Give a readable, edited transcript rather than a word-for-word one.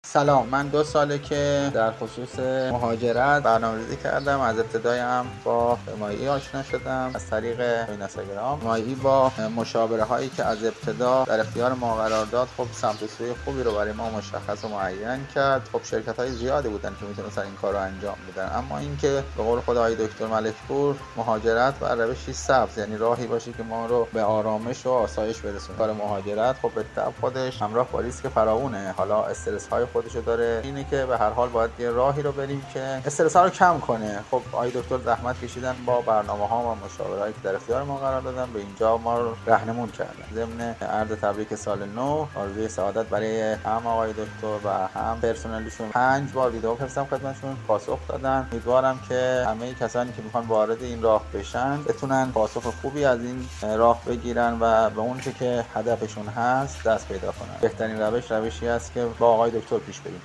سلام، من 2 ساله که در خصوص مهاجرت برنامه‌ریزی کردم. از ابتدای هم با مایی آشنا شدم از طریق اینستاگرام. مایی با مشاوره هایی که از ابتدا در اختیار ما قرار داد، خب سمت سوی خوبی رو برای ما مشخص و معین کرد. خب شرکت های زیادی بودن که میتونستن این کار رو انجام بدن، اما اینکه به قول خود آقای دکتر ملکپور مهاجرت بر روشی سبز، یعنی راهی باشه که ما رو به آرامش و آسایش برسونه. کار مهاجرت خب به طبع خودش همراه با ریسک فراوونه. حالا استرس های خودشو داره، اینه که به هر حال باید یه راهی رو بریم که استرس ها رو کم کنه. خب آقای دکتر زحمت کشیدن با برنامه‌ها و مشاورهایی که در اختیار ما قرار دادن، به اینجا ما رو راهنمون کردن. ضمن عرض تبریک سال نو، آرزوی سعادت برای هم آقای دکتر و هم پرسنلشون. 5 بار ویدیو فرستادم خدمتشون، پاسخ دادن. امیدوارم که همه کسانی که میخوان وارد این راه بشن بتونن پاسخ خوبی از این راه بگیرن و به اون چه که هدفشون هست دست پیدا کنن. بهترین روشی است که با آقای دکتر پیش بریم.